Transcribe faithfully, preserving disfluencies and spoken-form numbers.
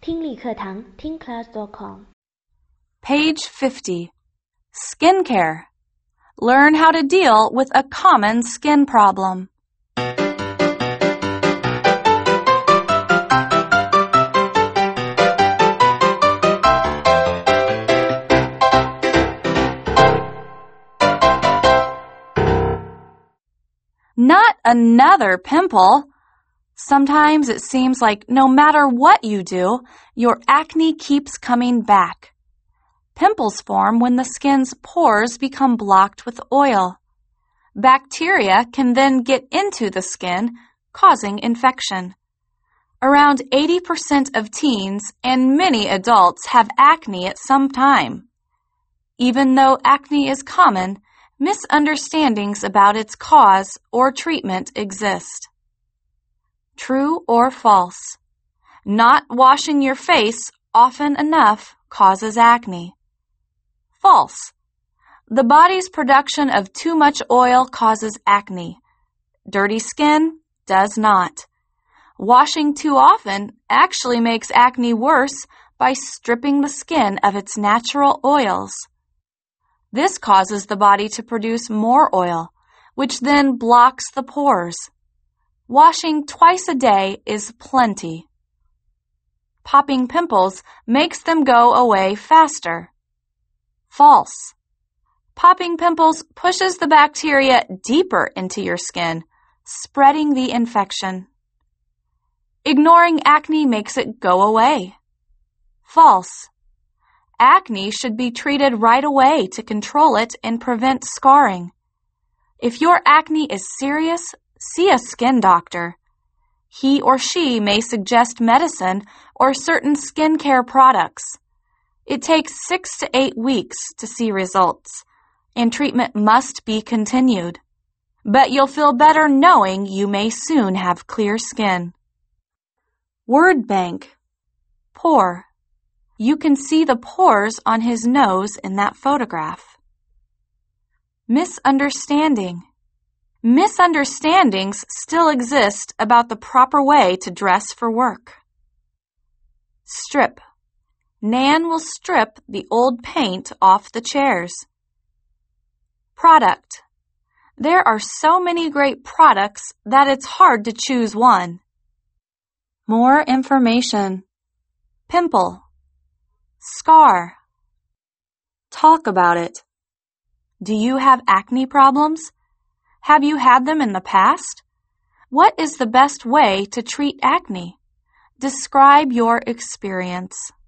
听力课堂听 class dot com Page fifty. Skincare. Learn how to deal with a common skin problem. Not another pimple. Sometimes it seems like no matter what you do, your acne keeps coming back. Pimples form when the skin's pores become blocked with oil. Bacteria can then get into the skin, causing infection. Around eighty percent of teens and many adults have acne at some time. Even though acne is common, misunderstandings about its cause or treatment exist. True or false? Not washing your face often enough causes acne. False. The body's production of too much oil causes acne. Dirty skin does not. Washing too often actually makes acne worse by stripping the skin of its natural oils. This causes the body to produce more oil, which then blocks the pores. Washing twice a day is plenty. Popping pimples makes them go away faster. False. Popping pimples pushes the bacteria deeper into your skin, spreading the infection. Ignoring acne makes it go away. False. Acne should be treated right away to control it and prevent scarring. If your acne is serious, see a skin doctor. He or she may suggest medicine or certain skincare products. It takes six to eight weeks to see results, and treatment must be continued. But you'll feel better knowing you may soon have clear skin. Word bank. Pore. You can see the pores on his nose in that photograph. Misunderstanding. Misunderstandings still exist about the proper way to dress for work. Strip. Nan will strip the old paint off the chairs. Product. There are so many great products that it's hard to choose one. More information. Pimple. Scar. Talk about it. Do you have acne problems? Have you had them in the past? What is the best way to treat acne? Describe your experience.